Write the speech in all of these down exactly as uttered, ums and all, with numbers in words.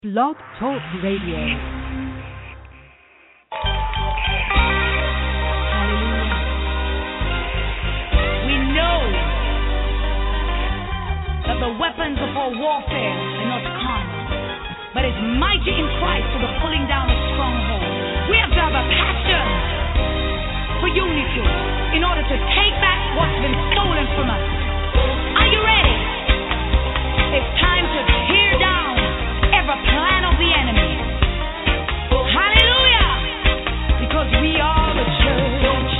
Blog Talk Radio. We know that the weapons of our warfare are not carnal, but it's mighty in Christ for the pulling down of strongholds. We have to have a passion for unity in order to take back what's been stolen from us. Are you ready? It's time to tear down every plan of the enemy. Hallelujah! Because we are the church.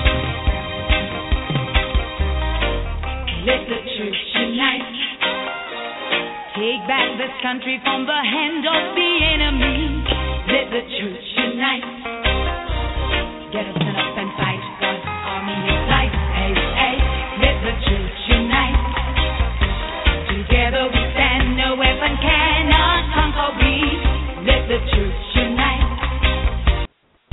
Let the church unite. Take back this country from the hand of the enemy. Let the church unite. Get us in up and fight. God's army is light. Hey, hey. Let the church unite. Together we stand. No weapon cannot conquer we. Let the church unite.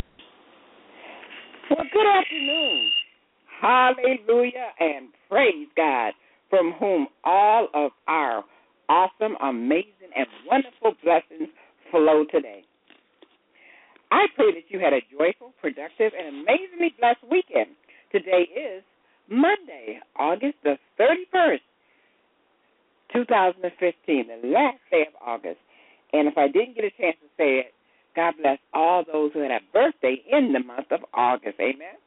Well, good afternoon. Hallelujah and praise God, from whom all of our awesome, amazing, and wonderful blessings flow today. I pray that you had a joyful, productive, and amazingly blessed weekend. Today is Monday, August the thirty-first, two thousand fifteen, the last day of August. And if I didn't get a chance to say it, God bless all those who had a birthday in the month of August. Amen.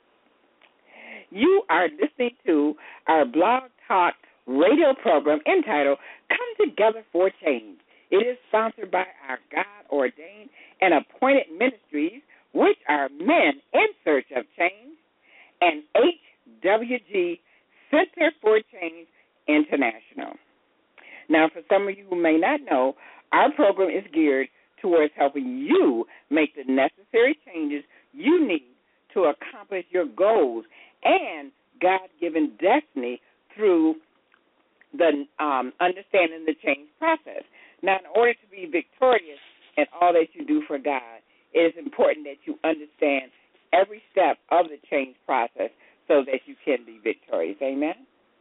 You are listening to our Blog Talk radio program entitled Come Together for Change. It is sponsored by our God-ordained and appointed ministries, which are Men in Search of Change and H W G Center for Change International. Now, for some of you who may not know, our program is geared towards helping you make the necessary changes you need to accomplish your goals and God-given destiny through the um, understanding the change process. Now, in order to be victorious in all that you do for God, it is important that you understand every step of the change process so that you can be victorious. Amen?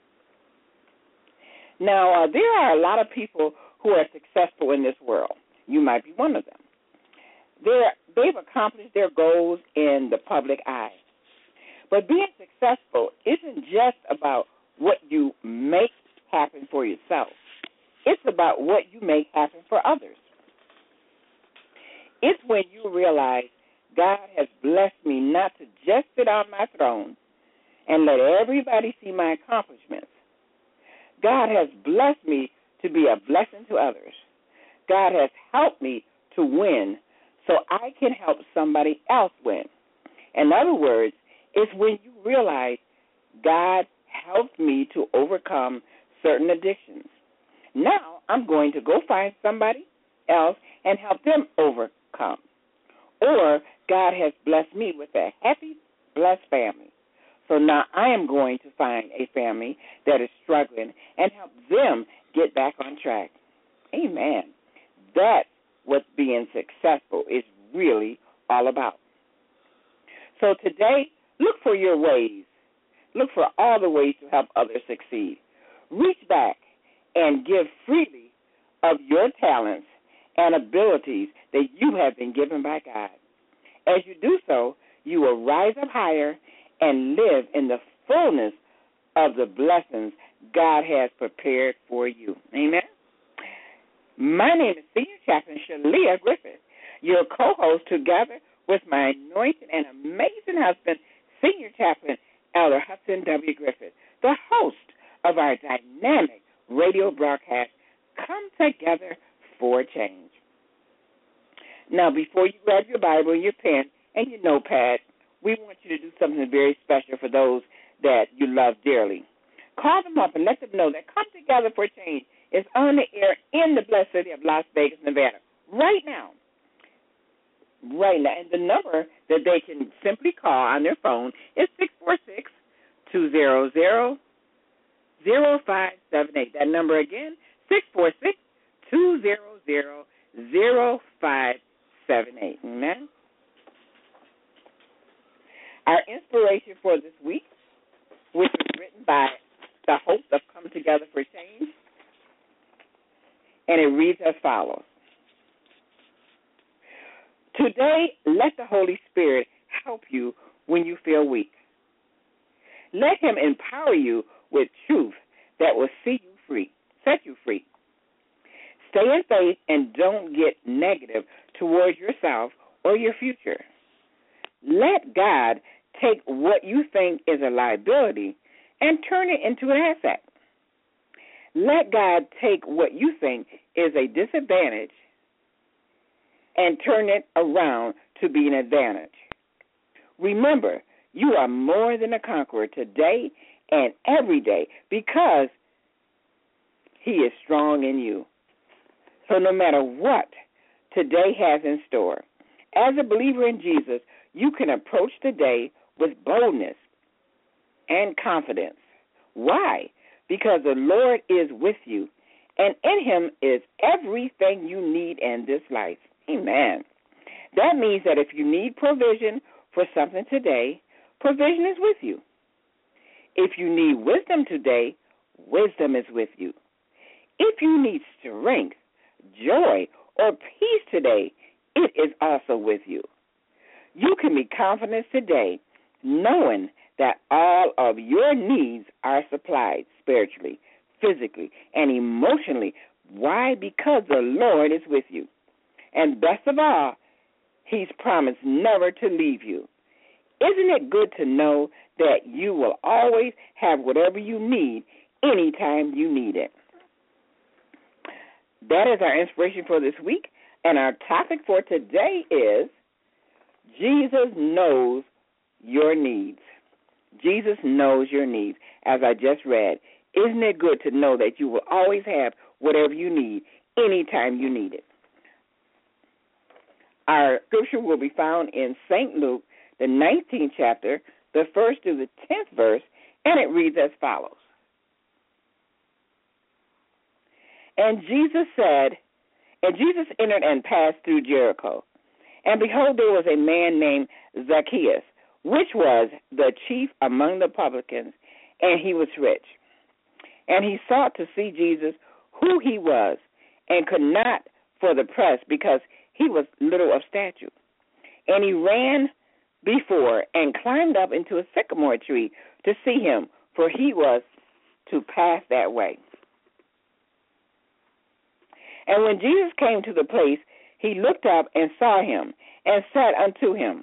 Now, uh, there are a lot of people who are successful in this world. You might be one of them. They're, they've accomplished their goals in the public eye. But being successful isn't just about what you make happen for yourself. It's about what you make happen for others. It's when you realize God has blessed me not to just sit on my throne and let everybody see my accomplishments. God has blessed me to be a blessing to others. God has helped me to win so I can help somebody else win. In other words, it's when you realize God helped me to overcome certain addictions. Now I'm going to go find somebody else and help them overcome. Or God has blessed me with a happy, blessed family. So now I am going to find a family that is struggling and help them get back on track. Amen. That's what being successful is really all about. So today, look for your ways. Look for all the ways to help others succeed. Reach back and give freely of your talents and abilities that you have been given by God. As you do so, you will rise up higher and live in the fullness of the blessings God has prepared for you. Amen? My name is Senior Chaplain Shalia Griffith, your co-host, together with my anointed and amazing husband, Senior Chaplain Elder Hudson W. Griffith, the host of our dynamic radio broadcast, Come Together for Change. Now, before you grab your Bible, your pen, and your notepad, we want you to do something very special for those that you love dearly. Call them up and let them know that Come Together for Change is on the air in the blessed city of Las Vegas, Nevada, right now. Right now. And the number that they can simply call on their phone is six four six, two zero zero, zero five seven eight. That number again, six four six, two zero zero, zero five seven eight. Amen? Our inspiration for this week, which was written by the host of Come Together for Change, and it reads as follows. Today, let the Holy Spirit help you when you feel weak. Let him empower you with truth that will see you free, set you free. Stay in faith and don't get negative towards yourself or your future. Let God take what you think is a liability and turn it into an asset. Let God take what you think is a disadvantage and turn it around to be an advantage. Remember, you are more than a conqueror today and every day because he is strong in you. So no matter what today has in store, as a believer in Jesus, you can approach the day with boldness and confidence. Why? Because the Lord is with you, and in him is everything you need in this life. Amen. That means that if you need provision for something today, provision is with you. If you need wisdom today, wisdom is with you. If you need strength, joy, or peace today, it is also with you. You can be confident today knowing that all of your needs are supplied spiritually, physically, and emotionally. Why? Because the Lord is with you. And best of all, he's promised never to leave you. Isn't it good to know that you will always have whatever you need anytime you need it? That is our inspiration for this week, and our topic for today is Jesus knows your needs. Jesus knows your needs, as I just read. Isn't it good to know that you will always have whatever you need anytime you need it? Our scripture will be found in Saint Luke, the nineteenth chapter, the first through the tenth verse, and it reads as follows. And Jesus said, and Jesus entered and passed through Jericho. And behold, there was a man named Zacchaeus, which was the chief among the publicans, and he was rich. And he sought to see Jesus, who he was, and could not for the press, because he was little of stature. And he ran before and climbed up into a sycamore tree to see him, for he was to pass that way. And when Jesus came to the place, he looked up and saw him, and said unto him,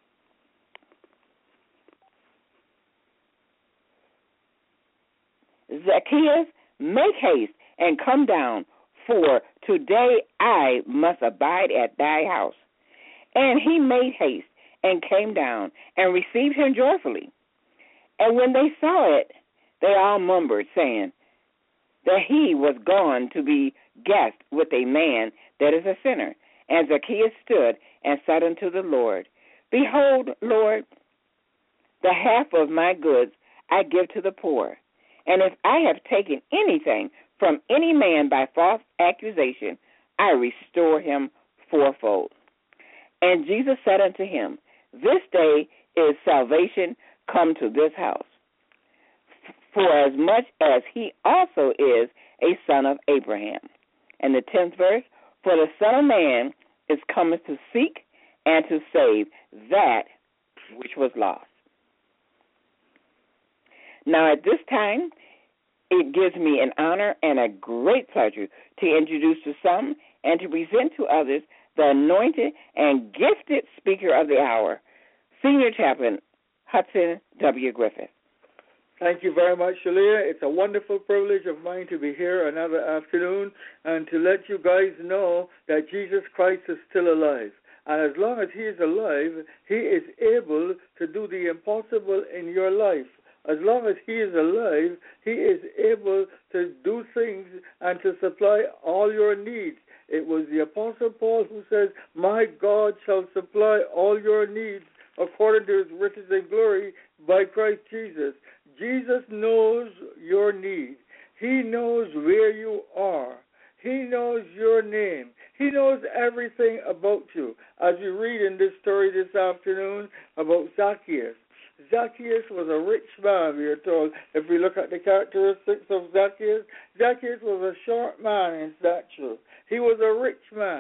Zacchaeus, make haste and come down, for today I must abide at thy house. And he made haste and came down and received him joyfully. And when they saw it, they all murmured, saying that he was gone to be guest with a man that is a sinner. And Zacchaeus stood and said unto the Lord, Behold, Lord, the half of my goods I give to the poor. And if I have taken anything from any man by false accusation, I restore him fourfold. And Jesus said unto him, This day is salvation come to this house, for as much as he also is a son of Abraham. And the tenth verse, For the Son of Man is coming to seek and to save that which was lost. Now at this time, it gives me an honor and a great pleasure to introduce to some and to present to others the anointed and gifted speaker of the hour, Senior Chaplain Hudson W. Griffith. Thank you very much, Shalia. It's a wonderful privilege of mine to be here another afternoon and to let you guys know that Jesus Christ is still alive. And as long as he is alive, he is able to do the impossible in your life. As long as he is alive, he is able to do things and to supply all your needs. It was the Apostle Paul who says, My God shall supply all your needs according to his riches and glory by Christ Jesus. Jesus knows your need. He knows where you are. He knows your name. He knows everything about you. As we read in this story this afternoon about Zacchaeus. Zacchaeus was a rich man, we are told. If we look at the characteristics of Zacchaeus, Zacchaeus was a short man in stature. He was a rich man.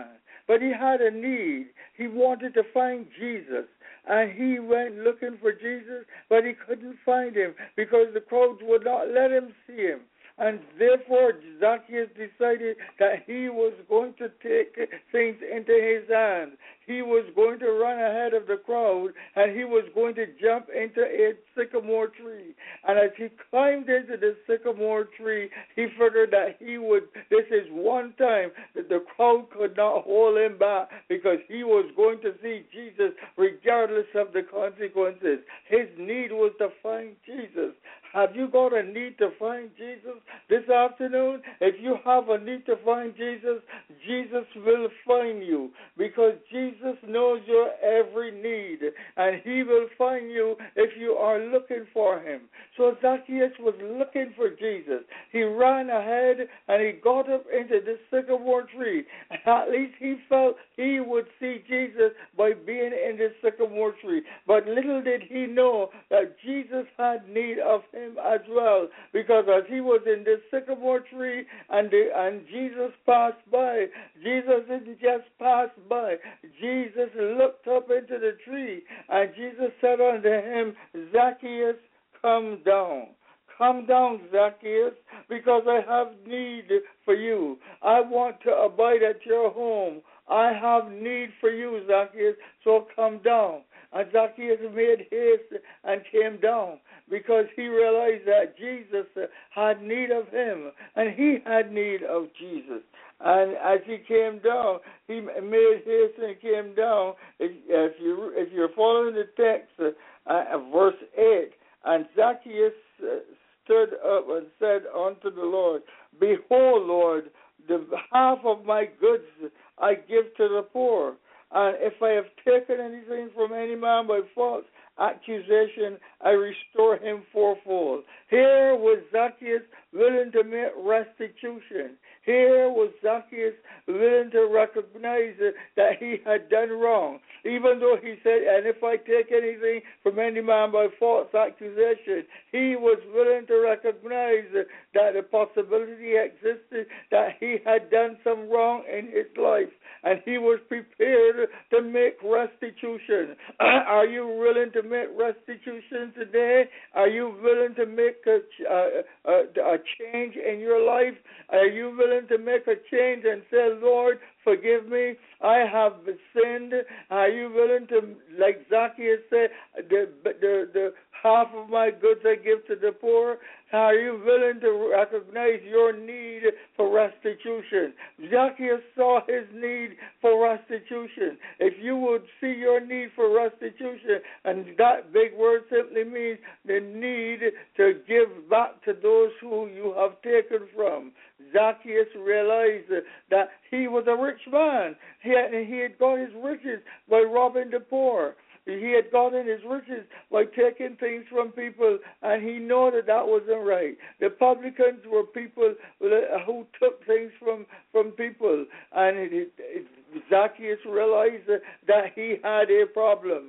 but he had a need. He wanted to find Jesus. And he went looking for Jesus, but he couldn't find him because the crowds would not let him see him. And therefore, Zacchaeus decided that he was going to take things into his hands. He was going to run ahead of the crowd, and he was going to jump into a sycamore tree. And as he climbed into the sycamore tree, he figured that he would, this is one time that the crowd could not hold him back because he was going to see Jesus regardless of the consequences. His need was to find Jesus. Have you got a need to find Jesus this afternoon? If you have a need to find Jesus, Jesus will find you because Jesus knows your every need, and he will find you if you are looking for him. So Zacchaeus was looking for Jesus. He ran ahead, and he got up into the sycamore tree. At least he felt he would see Jesus by being in the sycamore tree. But little did he know that Jesus had need of him as well, because as he was in this sycamore tree and the, and Jesus passed by, Jesus didn't just pass by. Jesus looked up into the tree, and Jesus said unto him, Zacchaeus, come down. Come down, Zacchaeus, because I have need for you. I want to abide at your home. I have need for you, Zacchaeus, so come down. And Zacchaeus made haste and came down because he realized that Jesus had need of him, and he had need of Jesus. And as he came down, he made haste and came down. If, you, if you're following the text, uh, verse eight, and Zacchaeus uh, stood up and said unto the Lord, Behold, Lord, the half of my goods I give to the poor. And if I have taken anything from any man by false accusation, I restore him fourfold. Here was Zacchaeus willing to make restitution. Here was Zacchaeus willing to recognize that he had done wrong. Even though he said, and if I take anything from any man by false accusation, he was willing to recognize that the possibility existed that he had done some wrong in his life. And he was prepared to make restitution. Are you willing to make restitution today? Are you willing to make a, a, a, a change in your life? Are you willing to make a change and say, Lord, forgive me, I have sinned? Are you willing to, like Zacchaeus said, the, the, the half of my goods I give to the poor? Are you willing to recognize your need for restitution? Zacchaeus saw his need for restitution. If you would see your need for restitution, and that big word simply means the need to give back to those who you have taken from. Zacchaeus realized that he was a rich man. He had, he had got his riches by robbing the poor. He had gotten his riches by taking things from people, and he knew that that wasn't right. The publicans were people who took things from, from people, and it, it, Zacchaeus realized that he had a problem.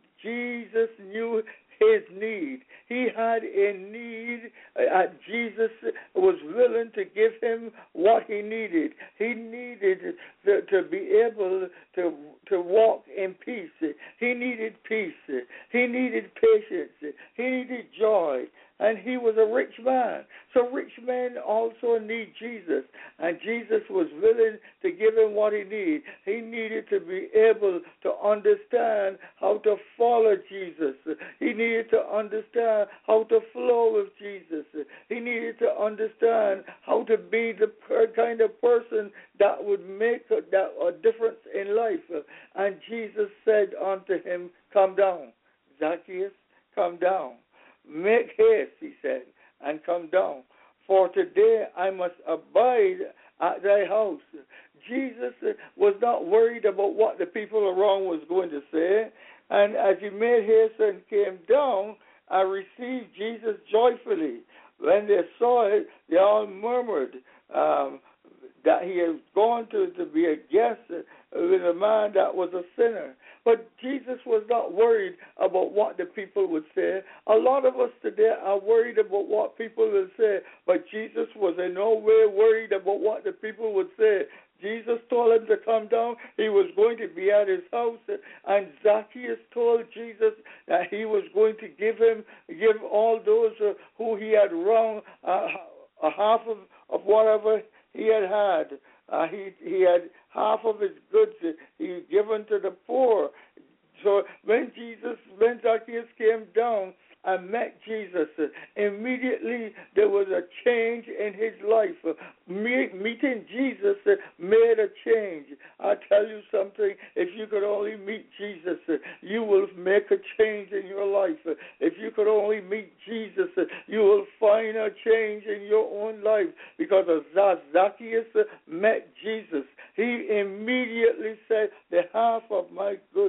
Jesus knew his need. He had a need, and Jesus was willing to give him what he needed. He needed to, to be able to, to walk in peace. He needed peace. He needed patience. He needed joy. And he was a rich man. So rich men also need Jesus. And Jesus was willing to give him what he needed. He needed to be able to understand how to follow Jesus. He needed to understand how to flow with Jesus. He needed to understand how to be the kind of person that would make a, that, a difference in life. And Jesus said unto him, come down. Zacchaeus, come down. Make haste, he said, and come down. For today I must abide at thy house. Jesus was not worried about what the people around was going to say. And as he made haste and came down, I received Jesus joyfully. When they saw it, they all murmured um, that he had gone to, to be a guest with a man that was a sinner. But Jesus was not worried about what the people would say. A lot of us today are worried about what people will say, but Jesus was in no way worried about what the people would say. Jesus told him to come down. He was going to be at his house, and Zacchaeus told Jesus that he was going to give him, give all those uh, who he had wronged uh, a half of, of whatever he had had. Uh, he he had half of his goods he given to the poor. So when Jesus, when Zacchaeus came down and met Jesus, immediately there was a change in his life. Me, meeting Jesus made a change. I tell you something, if you could only meet Jesus, you will make a change in your life. If you could only meet Jesus, you will find a change in your own life, because as Zacchaeus met Jesus, he immediately said, the half of my goods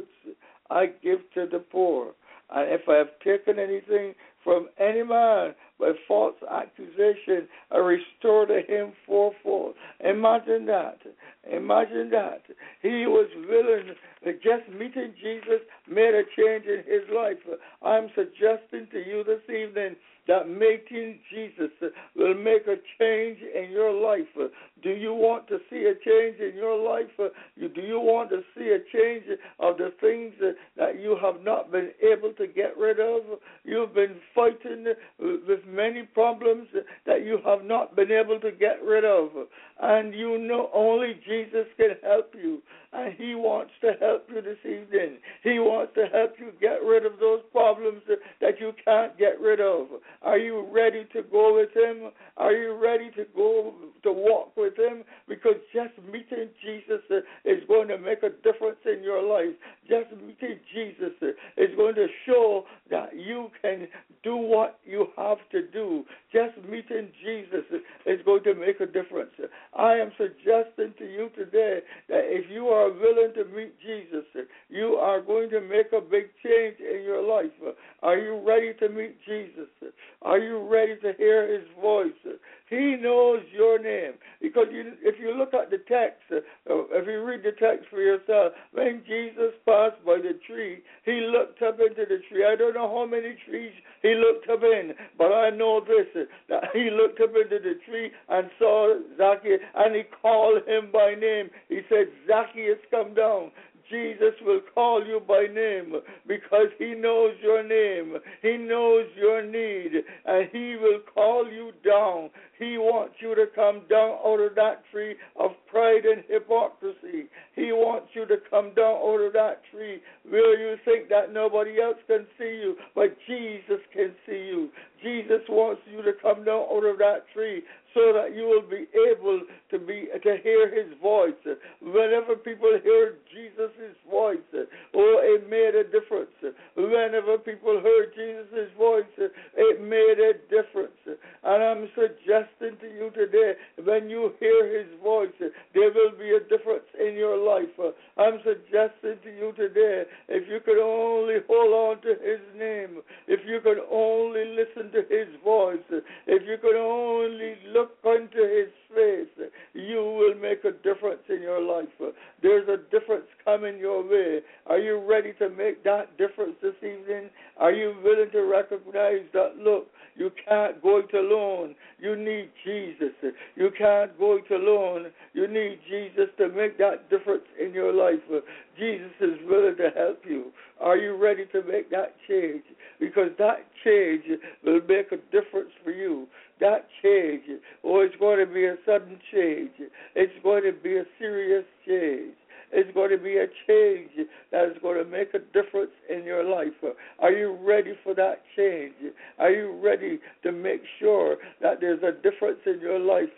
I give to the poor. And if I have taken anything from any man by false accusation, I restore to him fourfold. Imagine that. Imagine that. He was willing, just meeting Jesus made a change in his life. I'm suggesting to you this evening that meeting Jesus will make a change in your life. Do you want to see a change in your life? Do you want to see a change of the things that you have not been able to get rid of? You've been fighting with many problems that you have not been able to get rid of. And you know only Jesus can help you. And he wants to help you this evening. He wants to help you get rid of those problems that you can't get rid of. Are you ready to go with him? Are you ready to go to walk with him? Because just meeting Jesus is going to make a difference in your life. Just meeting Jesus is going to show that you can do what you have to do. Just meeting Jesus is going to make a difference. I am suggesting to you today that if you are willing to meet Jesus, you are going to make a big change in your life. Are you ready to meet Jesus? Are you ready to hear his voice? He knows your name. Because you, if you look at the text, if you read the text for yourself, when Jesus passed by the tree, he looked up into the tree. I don't know how many trees he looked up in, but I know this, that he looked up into the tree and saw Zacchaeus, and he called him by name. He said, Zacchaeus, come down. Jesus will call you by name because he knows your name. He knows your need, and he will call you down. He wants you to come down out of that tree of pride and hypocrisy. He wants you to come down out of that tree where you think that nobody else can see you, but Jesus can see you. Jesus wants you to come down out of that tree so that you will be able to be to hear his voice. Whenever people hear Jesus' voice, oh, it made a difference. Whenever people heard Jesus' voice, it made a difference. And I'm suggesting to you today, when you hear his voice, there will be a difference in your life. I'm suggesting to you today, if you could only hold on to his name, if you could only listen to his voice, if you could only look unto his face, you will make a difference in your life. There's a difference coming your way. Are you ready to make that difference this evening? Are you willing to recognize that, look, you can't go it alone. You need Jesus. You can't go it alone. You need Jesus to make that difference in your life. Jesus is willing to help you. Are you ready to make that change? Because that change will make a difference for you. That change, oh, it's going to be a sudden change. It's going to be a serious change. It's going to be a change that is going to make a difference in your life. Are you ready for that change? Are you ready to make sure that there's a difference in your life?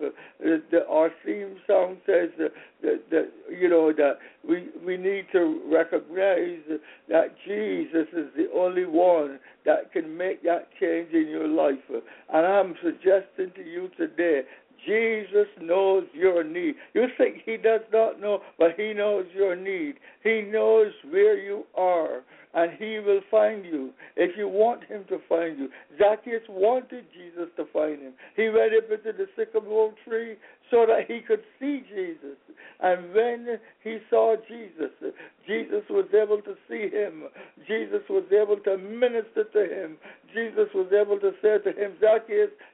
Our theme song says that, that you know that we we need to recognize that Jesus is the only one that can make that change in your life. And I'm suggesting to you today, Jesus knows your need. You think he does not know, but he knows your need. He knows where you are, and he will find you if you want him to find you. Zacchaeus wanted Jesus to find him. He went up into the sycamore tree so that he could see Jesus. And when he saw Jesus, Jesus was able to see him. Jesus was able to minister to him. Jesus was able to say to him, Zacchaeus,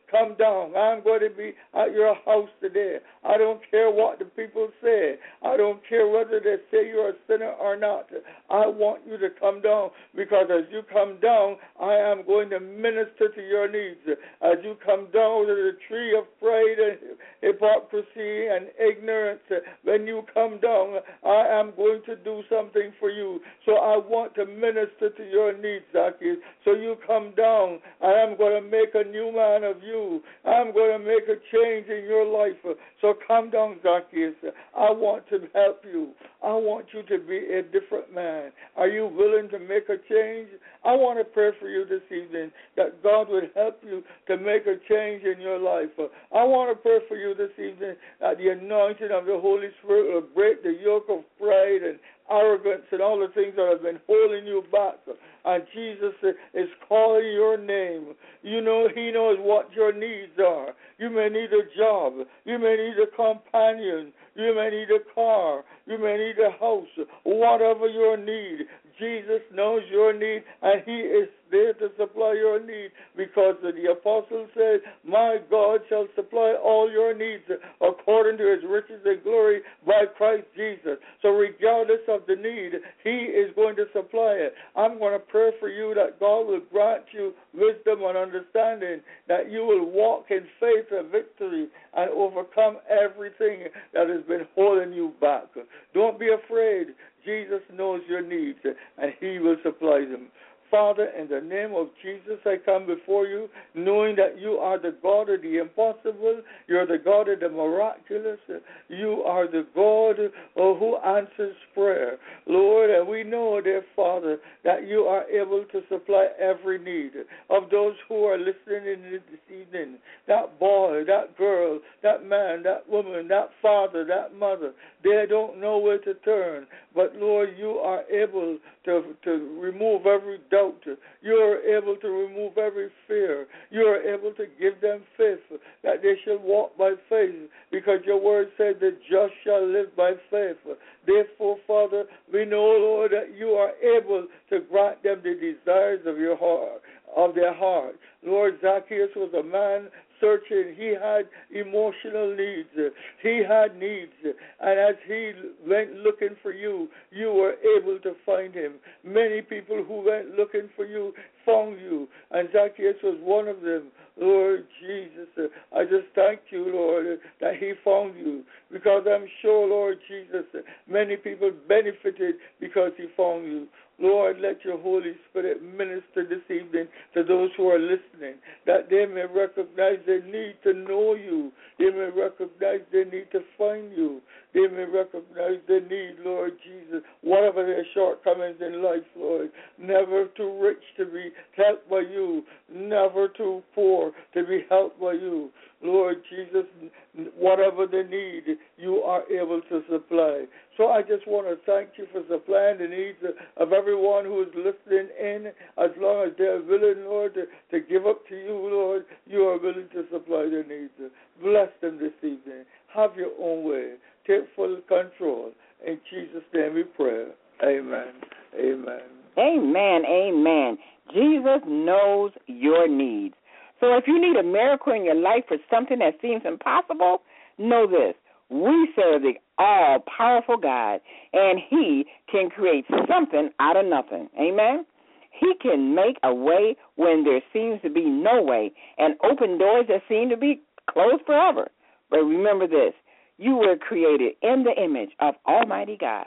come down. I'm going to be at your house today. I don't care what the people say. I don't care whether they say you're a sinner or not. I want you to come down, because as you come down, I am going to minister to your needs. As you come down to the tree of pride and hypocrisy and ignorance, when you come down, I am going to do something for you. So I want to minister to your needs, Zacchaeus. So you come down. I am going to make a new man of you. I'm going to make a change in your life. So come down, Zacchaeus. I want to help you. I want you to be a different man. Are you willing to make a change? I want to pray for you this evening that God would help you to make a change in your life. I want to pray for you this evening that the anointing of the Holy Spirit will break the yoke of pride and arrogance and all the things that have been holding you back. And Jesus is calling your name. You know, He knows what your needs are. You may need a job. You may need a companion. You may need a car. You may need a house. Whatever your need, Jesus knows your need, and He is there to supply your need, because the apostle said, my God shall supply all your needs according to His riches and glory by Christ Jesus. So regardless of the need, He is going to supply it. I'm going to pray for you that God will grant you wisdom and understanding, that you will walk in faith and victory and overcome everything that has been holding you back. Don't be afraid. Jesus knows your needs, and He will supply them. Father, in the name of Jesus, I come before you knowing that you are the God of the impossible. You're the God of the miraculous. You are the God who answers prayer. Lord, and we know, dear Father, that you are able to supply every need of those who are listening in this evening. That boy, that girl, that man, that woman, that father, that mother, they don't know where to turn. But, Lord, you are able to, to remove every doubt. You are able to remove every fear. You are able to give them faith, that they shall walk by faith, because your word said the just shall live by faith. Therefore, Father, we know, Lord, that you are able to grant them the desires of your heart, of their heart. Lord, Zacchaeus was a man searching. He had emotional needs. He had needs. And as he went looking for you, you were able to find him. Many people who went looking for you found you. And Zacchaeus was one of them. Lord Jesus, I just thank you, Lord, that he found you. Because I'm sure, Lord Jesus, many people benefited because he found you. Lord, let your Holy Spirit minister this evening to those who are listening, that they may recognize their need to know you. They may recognize their need to find you. They may recognize their need, Lord Jesus, whatever their shortcomings in life, Lord. Never too rich to be helped by you. Never too poor to be helped by you. Lord Jesus, whatever they need, you are able to supply. So I just want to thank you for supplying the needs of everyone who is listening in. As long as they are willing, Lord, to, to give up to you, Lord, you are willing to supply their needs. Bless them this evening. Have your own way. Take full control. In Jesus' name we pray. Amen. Amen. Amen. Amen. Jesus knows your needs. So if you need a miracle in your life for something that seems impossible, know this. We serve the all-powerful God, and He can create something out of nothing. Amen? He can make a way when there seems to be no way and open doors that seem to be closed forever. But remember this. You were created in the image of Almighty God.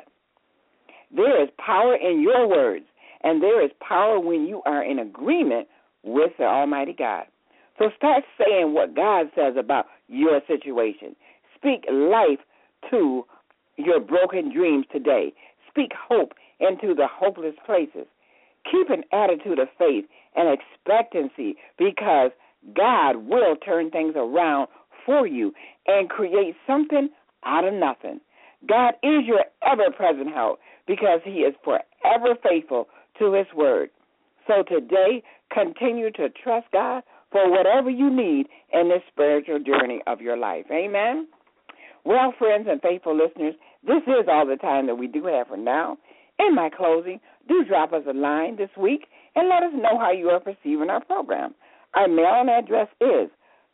There is power in your words, and there is power when you are in agreement with the Almighty God. So start saying what God says about your situation. Speak life to your broken dreams today. Speak hope into the hopeless places. Keep an attitude of faith and expectancy, because God will turn things around for you and create something out of nothing. God is your ever-present help, because He is forever faithful to His word. So today, continue to trust God for whatever you need in this spiritual journey of your life. Amen? Well, friends and faithful listeners, this is all the time that we do have for now. In my closing, do drop us a line this week and let us know how you are perceiving our program. Our mailing address is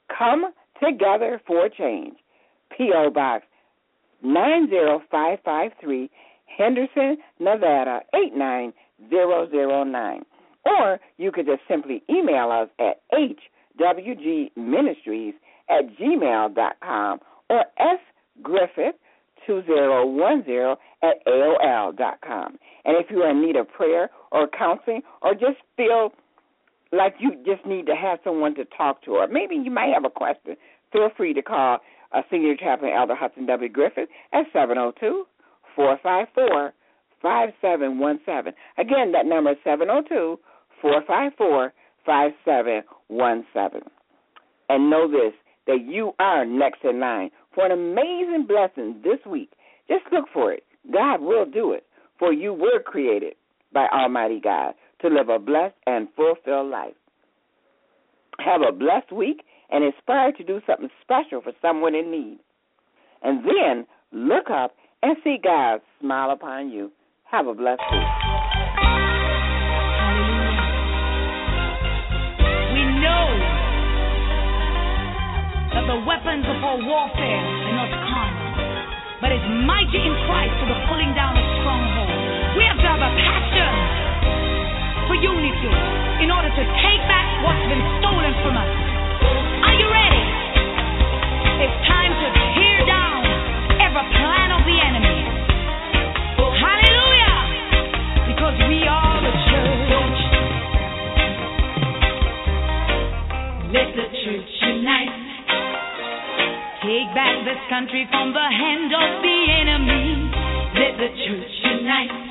Come Together for Change, P O. Box nine zero five five three, Henderson, Nevada eight nine zero zero nine. Or you could just simply email us at h w g ministries at gmail dot com or sgriffith two zero one zero at A O L dot com. And if you are in need of prayer or counseling or just feel like you just need to have someone to talk to, or maybe you might have a question, feel free to call uh, Senior Chaplain Elder Hudson W. Griffith at seven oh two, four five four, five seven one seven. Again, that number is seven oh two, four five four, five seven one seven. And know this, that you are next in line for an amazing blessing this week. Just look for it. God will do it, for you were created by Almighty God to live a blessed and fulfilled life. Have a blessed week and inspire to do something special for someone in need. And then look up and see God smile upon you. Have a blessed week. We know that the weapons of our warfare are not carnal, but it's mighty in Christ for the pulling down of strongholds. We have to have a passion for unity in order to take back what's been stolen from us. Are you ready? It's time to tear down every plan of the enemy. Hallelujah! Because we are the church. Let the church unite. Take back this country from the hand of the enemy. Let the church unite.